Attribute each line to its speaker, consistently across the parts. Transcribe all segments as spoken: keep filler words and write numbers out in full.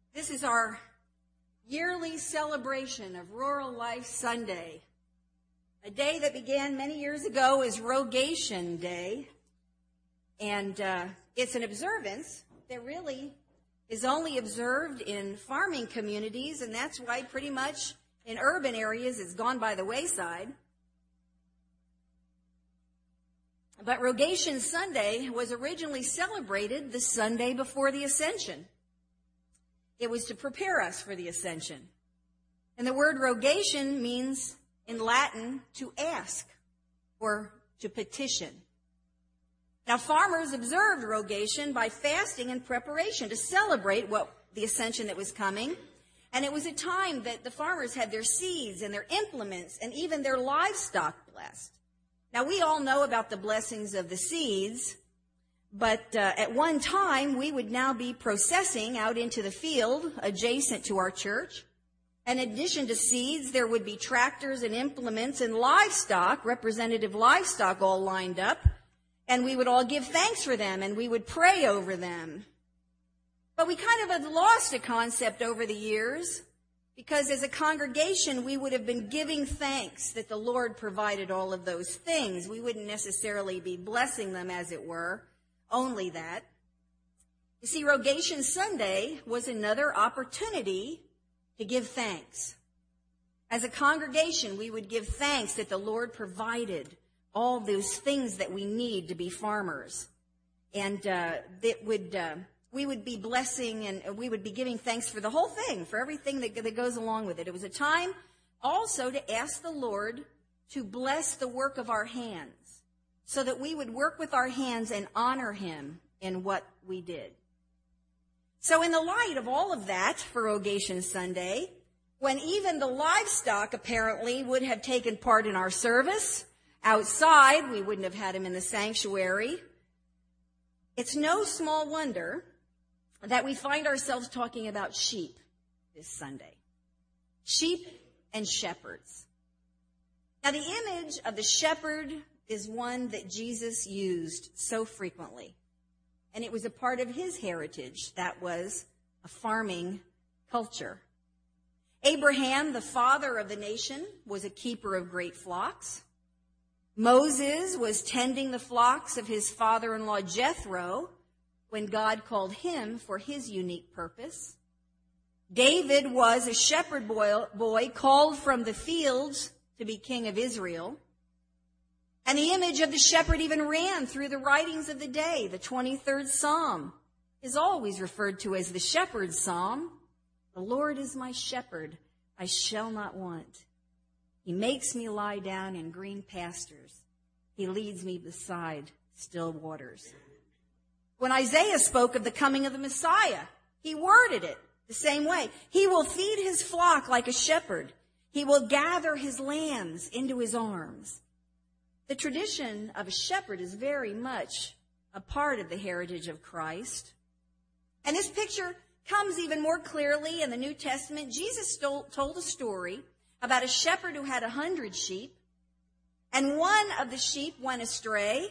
Speaker 1: This is our yearly celebration of Rural Life Sunday, a day that began many years ago as Rogation Day. And uh, it's an observance that really is only observed in farming communities, and that's why pretty much in urban areas it's gone by the wayside. But Rogation Sunday was originally celebrated the Sunday before the Ascension. It was to prepare us for the Ascension. And the word rogation means, in Latin, to ask or to petition. Now, farmers observed rogation by fasting in preparation to celebrate what the Ascension that was coming. And it was a time that the farmers had their seeds and their implements and even their livestock blessed. Now, we all know about the blessings of the seeds, but uh, at one time, we would now be processing out into the field adjacent to our church. In addition to seeds, there would be tractors and implements and livestock, representative livestock all lined up, and we would all give thanks for them, and we would pray over them. But we kind of had lost a concept over the years, because as a congregation, we would have been giving thanks that the Lord provided all of those things. We wouldn't necessarily be blessing them, as it were, only that. You see, Rogation Sunday was another opportunity to give thanks. As a congregation, we would give thanks that the Lord provided all those things that we need to be farmers. And uh, that would... Uh, we would be blessing and we would be giving thanks for the whole thing, for everything that, that goes along with it. It was a time also to ask the Lord to bless the work of our hands so that we would work with our hands and honor him in what we did. So in the light of all of that for Rogation Sunday, when even the livestock apparently would have taken part in our service outside, we wouldn't have had him in the sanctuary. It's no small wonder that we find ourselves talking about sheep this Sunday. Sheep and shepherds. Now, the image of the shepherd is one that Jesus used so frequently. And it was a part of his heritage. That was a farming culture. Abraham, the father of the nation, was a keeper of great flocks. Moses was tending the flocks of his father-in-law Jethro when God called him for his unique purpose. David was a shepherd boy, boy called from the fields to be king of Israel. And the image of the shepherd even ran through the writings of the day. The twenty-third Psalm is always referred to as the shepherd's psalm. The Lord is my shepherd, I shall not want. He makes me lie down in green pastures. He leads me beside still waters. When Isaiah spoke of the coming of the Messiah, he worded it the same way. He will feed his flock like a shepherd. He will gather his lambs into his arms. The tradition of a shepherd is very much a part of the heritage of Christ. And this picture comes even more clearly in the New Testament. Jesus told a story about a shepherd who had a hundred sheep, and one of the sheep went astray.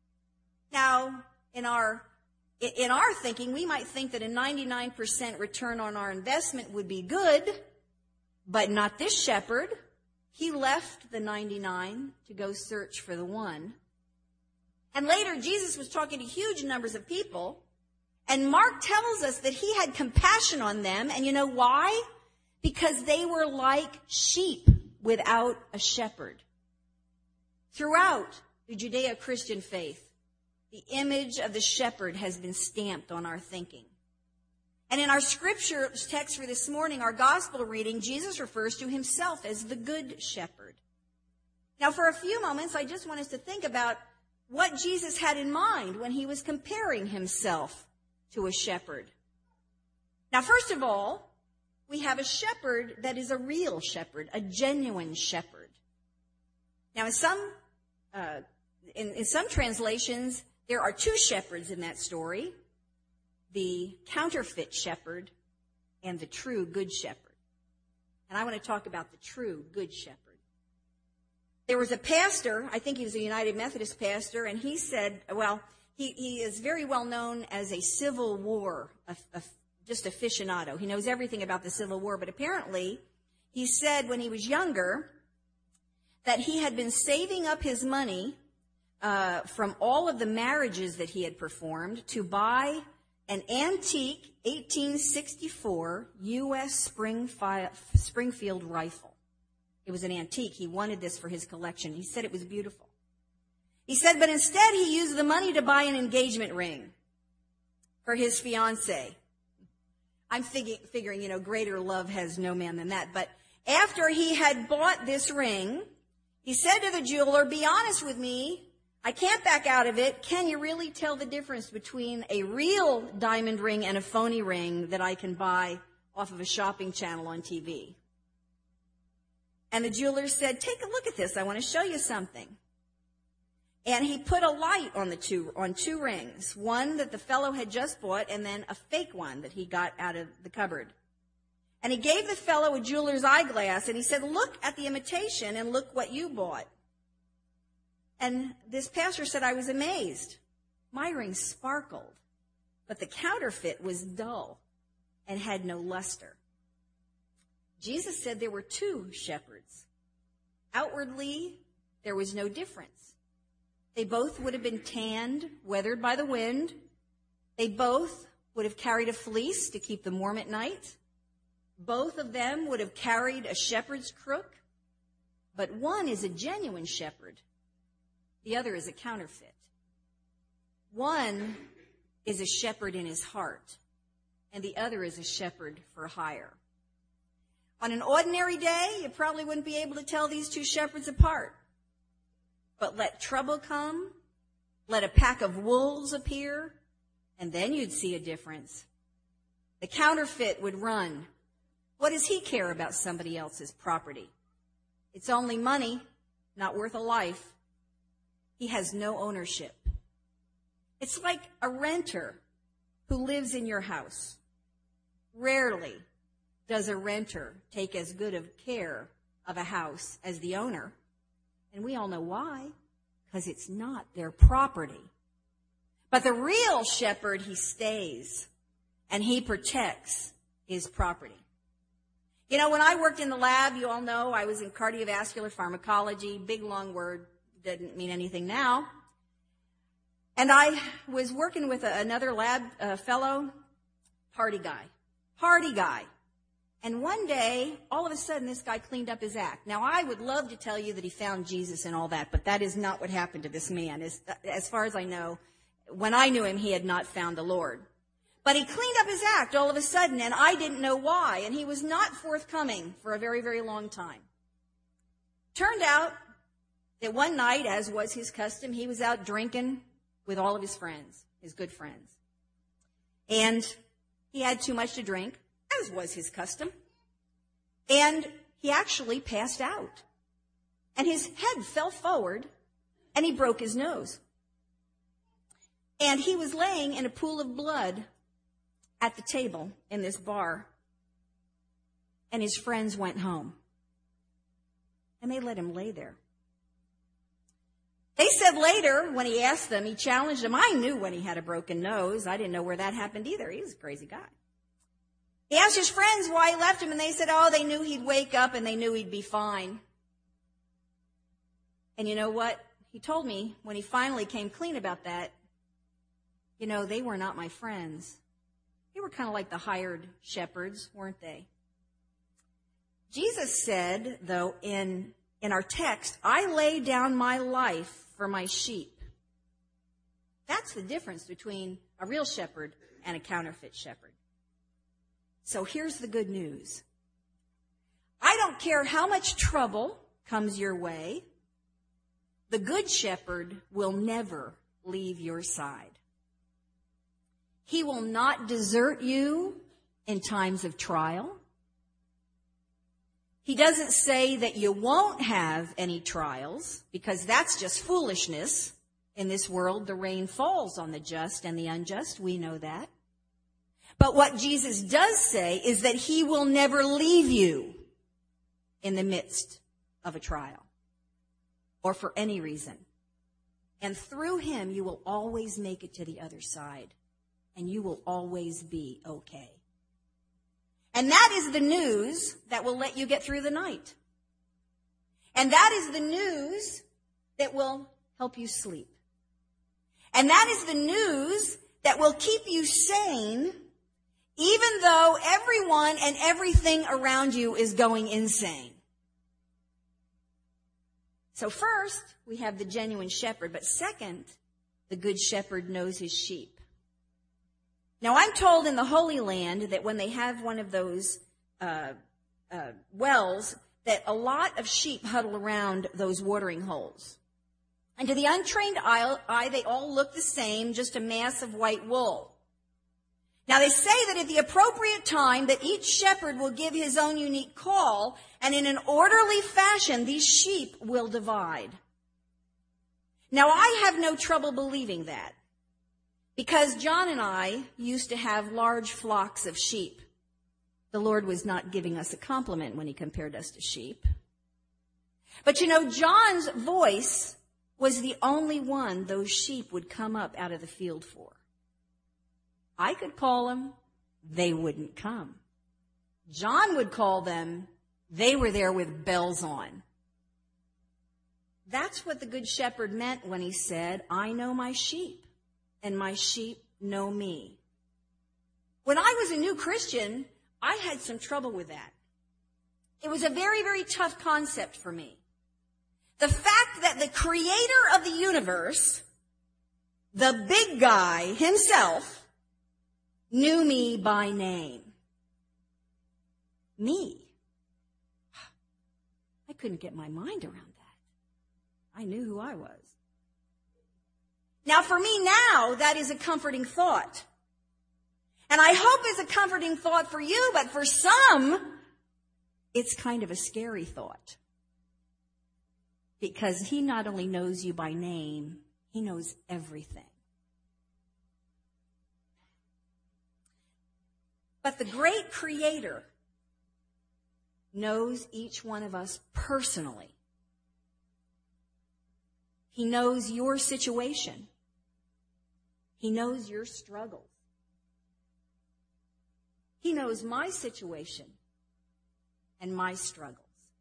Speaker 1: Now, in our in our thinking, we might think that a ninety-nine percent return on our investment would be good, but not this shepherd. He left the ninety-nine to go search for the one. And later, Jesus was talking to huge numbers of people, and Mark tells us that he had compassion on them, and you know why? Because they were like sheep without a shepherd. Throughout the Judeo-Christian faith, the image of the shepherd has been stamped on our thinking. And in our scripture text for this morning, our gospel reading, Jesus refers to himself as the good shepherd. Now, for a few moments, I just want us to think about what Jesus had in mind when he was comparing himself to a shepherd. Now, first of all, we have a shepherd that is a real shepherd, a genuine shepherd. Now, in some uh, in, in some translations, there are two shepherds in that story, the counterfeit shepherd and the true good shepherd. And I want to talk about the true good shepherd. There was a pastor, I think he was a United Methodist pastor, and he said, well, he, he is very well known as a Civil War a, a just aficionado. He knows everything about the Civil War, but apparently he said when he was younger that he had been saving up his money uh, from all of the marriages that he had performed to buy an antique eighteen sixty-four U S Springfield rifle. It was an antique. He wanted this for his collection. He said it was beautiful. He said, but instead he used the money to buy an engagement ring for his fiancée. I'm fig- figuring, you know, greater love has no man than that. But after he had bought this ring, he said to the jeweler, be honest with me. I can't back out of it. Can you really tell the difference between a real diamond ring and a phony ring that I can buy off of a shopping channel on T V? And the jeweler said, take a look at this. I want to show you something. And he put a light on the two, on two rings, one that the fellow had just bought and then a fake one that he got out of the cupboard. And he gave the fellow a jeweler's eyeglass and he said, look at the imitation and look what you bought. And this pastor said, I was amazed. My ring sparkled, but the counterfeit was dull and had no luster. Jesus said there were two shepherds. Outwardly, there was no difference. They both would have been tanned, weathered by the wind. They both would have carried a fleece to keep them warm at night. Both of them would have carried a shepherd's crook. But one is a genuine shepherd. The other is a counterfeit. One is a shepherd in his heart, and the other is a shepherd for hire. On an ordinary day, you probably wouldn't be able to tell these two shepherds apart. But let trouble come, let a pack of wolves appear, and then you'd see a difference. The counterfeit would run. What does he care about somebody else's property? It's only money, not worth a life. He has no ownership. It's like a renter who lives in your house. Rarely does a renter take as good of care of a house as the owner. And we all know why, because it's not their property. But the real shepherd, he stays and he protects his property. You know, when I worked in the lab, you all know I was in cardiovascular pharmacology, big long word, doesn't mean anything now. And I was working with a, another lab uh, fellow, party guy, party guy. And one day, all of a sudden, this guy cleaned up his act. Now, I would love to tell you that he found Jesus and all that, but that is not what happened to this man. As, as far as I know, when I knew him, he had not found the Lord. But he cleaned up his act all of a sudden, and I didn't know why. And he was not forthcoming for a very, very long time. Turned out that one night, as was his custom, he was out drinking with all of his friends, his good friends. And he had too much to drink, as was his custom. And he actually passed out. And his head fell forward, and he broke his nose. And he was laying in a pool of blood at the table in this bar. And his friends went home. And they let him lay there. They said later, when he asked them, he challenged them. I knew when he had a broken nose. I didn't know where that happened either. He was a crazy guy. He asked his friends why he left him, and they said, oh, they knew he'd wake up and they knew he'd be fine. And you know what? He told me when he finally came clean about that, you know, they were not my friends. They were kind of like the hired shepherds, weren't they? Jesus said, though, in, in our text, I lay down my life for my sheep. That's the difference between a real shepherd and a counterfeit shepherd. So here's the good news. I don't care how much trouble comes your way, the good shepherd will never leave your side. He will not desert you in times of trial. He doesn't say that you won't have any trials, because that's just foolishness. In this world, the rain falls on the just and the unjust. We know that. But what Jesus does say is that he will never leave you in the midst of a trial or for any reason. And through him, you will always make it to the other side, and you will always be okay. And that is the news that will let you get through the night. And that is the news that will help you sleep. And that is the news that will keep you sane, even though everyone and everything around you is going insane. So first, we have the genuine shepherd. But second, the good shepherd knows his sheep. Now, I'm told in the Holy Land that when they have one of those uh, uh, wells, that a lot of sheep huddle around those watering holes. And to the untrained eye, they all look the same, just a mass of white wool. Now, they say that at the appropriate time, that each shepherd will give his own unique call, and in an orderly fashion, these sheep will divide. Now, I have no trouble believing that, because John and I used to have large flocks of sheep. The Lord was not giving us a compliment when he compared us to sheep. But you know, John's voice was the only one those sheep would come up out of the field for. I could call them, they wouldn't come. John would call them, they were there with bells on. That's what the Good Shepherd meant when he said, I know my sheep, and my sheep know me. When I was a new Christian, I had some trouble with that. It was a very, very tough concept for me. The fact that the creator of the universe, the big guy himself, knew me by name. Me. I couldn't get my mind around that. I knew who I was. Now, for me now, that is a comforting thought. And I hope it's a comforting thought for you, but for some, it's kind of a scary thought. Because he not only knows you by name, he knows everything. But the great Creator knows each one of us personally. He knows your situation. He knows your struggles. He knows my situation and my struggles.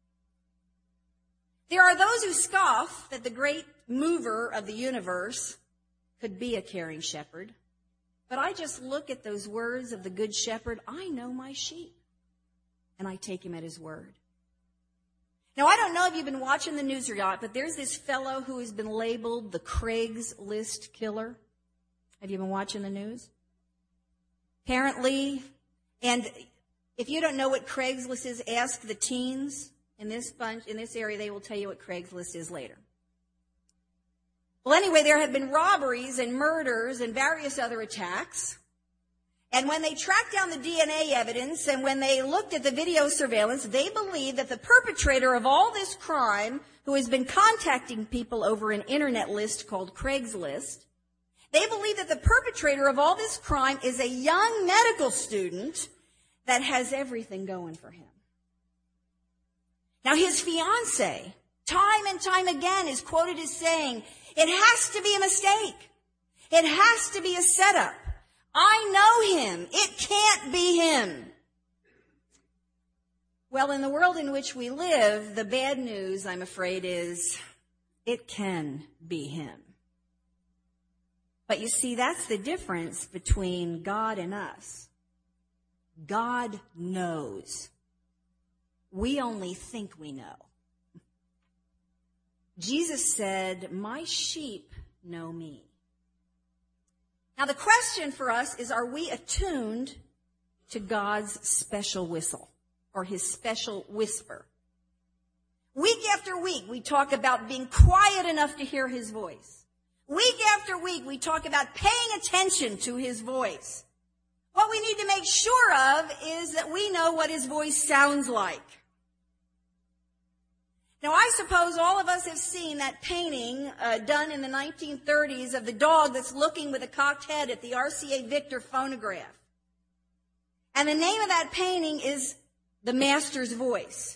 Speaker 1: There are those who scoff that the great mover of the universe could be a caring shepherd. But I just look at those words of the Good Shepherd. I know my sheep. And I take him at his word. Now, I don't know if you've been watching the news or not, but there's this fellow who has been labeled the Craigslist killer. Have you been watching the news? Apparently, and if you don't know what Craigslist is, ask the teens in this bunch, in this area. They will tell you what Craigslist is later. Well, anyway, there have been robberies and murders and various other attacks. And when they tracked down the D N A evidence and when they looked at the video surveillance, they believe that the perpetrator of all this crime, who has been contacting people over an internet list called Craigslist, they believe that the perpetrator of all this crime is a young medical student that has everything going for him. Now, his fiancée, time and time again, is quoted as saying, it has to be a mistake. It has to be a setup. I know him. It can't be him. Well, in the world in which we live, the bad news, I'm afraid, is it can be him. But you see, that's the difference between God and us. God knows. We only think we know. Jesus said, my sheep know me. Now, the question for us is, are we attuned to God's special whistle or his special whisper? Week after week, we talk about being quiet enough to hear his voice. Week after week, we talk about paying attention to his voice. What we need to make sure of is that we know what his voice sounds like. Now, I suppose all of us have seen that painting uh, done in the nineteen thirties of the dog that's looking with a cocked head at the R C A Victor phonograph. And the name of that painting is The Master's Voice.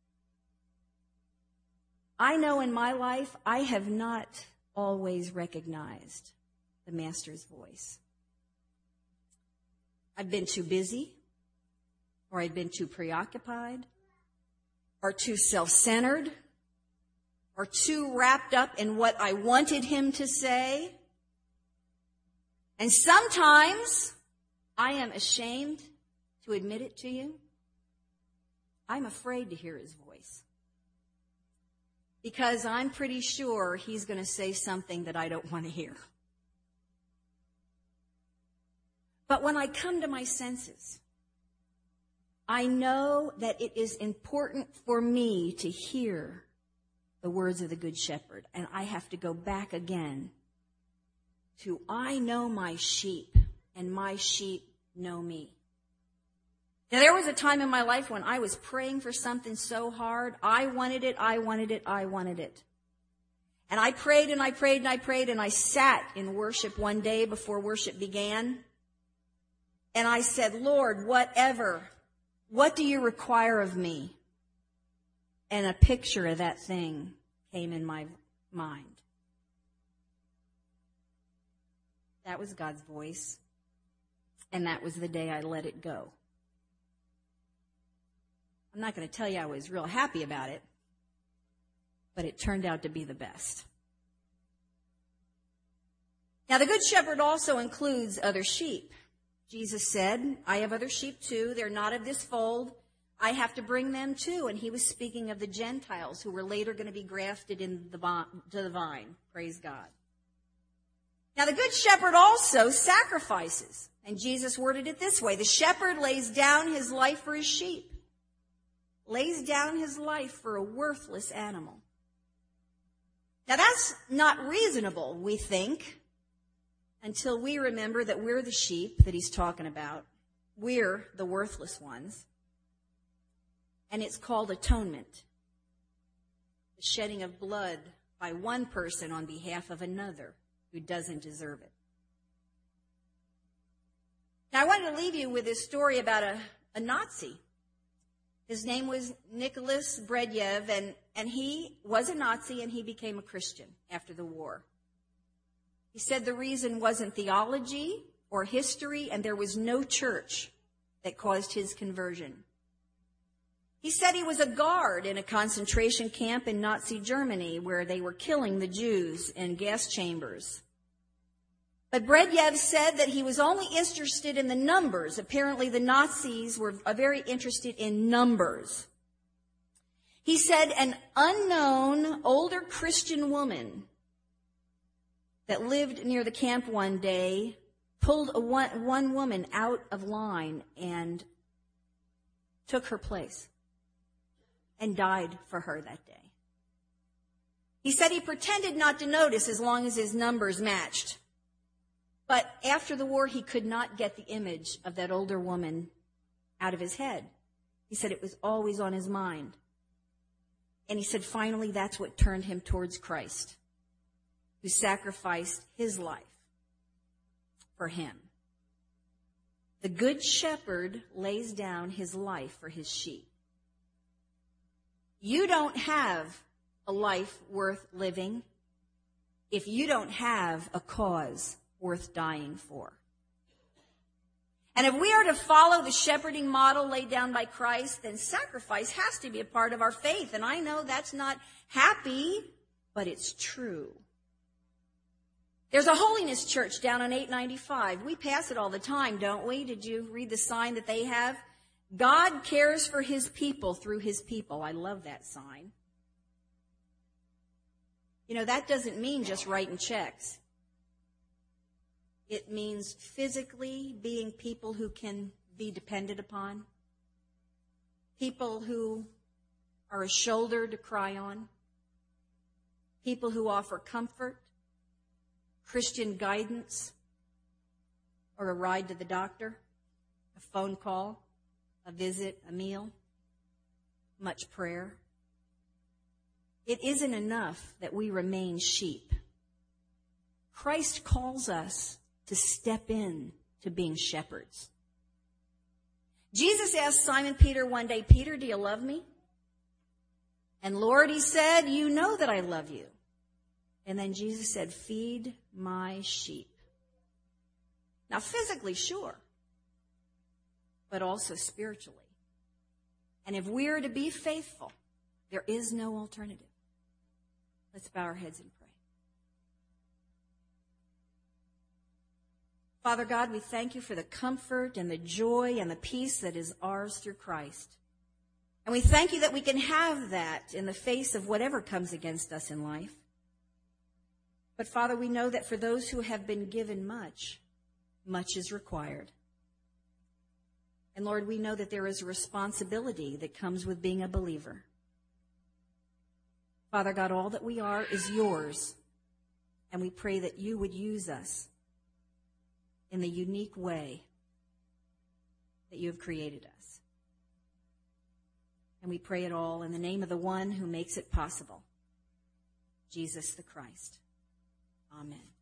Speaker 1: I know in my life I have not always recognized the Master's voice. I've been too busy, or I'd been too preoccupied, or too self-centered, or too wrapped up in what I wanted him to say. And sometimes I am ashamed to admit it to you. I'm afraid to hear his voice, because I'm pretty sure he's going to say something that I don't want to hear. But when I come to my senses, I know that it is important for me to hear the words of the Good Shepherd. And I have to go back again to, I know my sheep, and my sheep know me. Now, there was a time in my life when I was praying for something so hard. I wanted it, I wanted it, I wanted it. And I prayed and I prayed and I prayed, and I sat in worship one day before worship began. And I said, Lord, whatever, what do you require of me? And a picture of that thing came in my mind. That was God's voice. And that was the day I let it go. I'm not going to tell you I was real happy about it, but it turned out to be the best. Now, the Good Shepherd also includes other sheep. Jesus said, I have other sheep too. They're not of this fold. I have to bring them too. And he was speaking of the Gentiles who were later going to be grafted in the vine, to the vine. Praise God. Now, the Good Shepherd also sacrifices. And Jesus worded it this way. The shepherd lays down his life for his sheep. Lays down his life for a worthless animal. Now, that's not reasonable, we think, until we remember that we're the sheep that he's talking about. We're the worthless ones. And it's called atonement. The shedding of blood by one person on behalf of another who doesn't deserve it. Now, I wanted to leave you with this story about a, a Nazi. His name was Nicholas Bredyev, and, and he was a Nazi, and he became a Christian after the war. He said the reason wasn't theology or history, and there was no church that caused his conversion. He said he was a guard in a concentration camp in Nazi Germany where they were killing the Jews in gas chambers. But Bredyev said that he was only interested in the numbers. Apparently the Nazis were very interested in numbers. He said an unknown older Christian woman that lived near the camp one day pulled a one, one woman out of line and took her place and died for her that day. He said he pretended not to notice as long as his numbers matched. But after the war, he could not get the image of that older woman out of his head. He said it was always on his mind. And he said finally that's what turned him towards Christ, who sacrificed his life for him. The Good Shepherd lays down his life for his sheep. You don't have a life worth living if you don't have a cause worth dying for. And if we are to follow the shepherding model laid down by Christ, then sacrifice has to be a part of our faith. And I know that's not happy, but it's true. There's a holiness church down on eight ninety-five. We pass it all the time, don't we? Did you read the sign that they have? God cares for his people through his people. I love that sign. You know, that doesn't mean just writing checks. It means physically being people who can be depended upon, people who are a shoulder to cry on, people who offer comfort, Christian guidance, or a ride to the doctor, a phone call, a visit, a meal, much prayer. It isn't enough that we remain sheep. Christ calls us to step in to being shepherds. Jesus asked Simon Peter one day, Peter, do you love me? And Lord, he said, you know that I love you. And then Jesus said, feed my sheep. Now physically, sure, but also spiritually. And if we're to be faithful, there is no alternative. Let's bow our heads and pray. Father God, we thank you for the comfort and the joy and the peace that is ours through Christ. And we thank you that we can have that in the face of whatever comes against us in life. But Father, we know that for those who have been given much, much is required. And Lord, we know that there is a responsibility that comes with being a believer. Father God, all that we are is yours. And we pray that you would use us in the unique way that you have created us. And we pray it all in the name of the one who makes it possible, Jesus the Christ. Amen.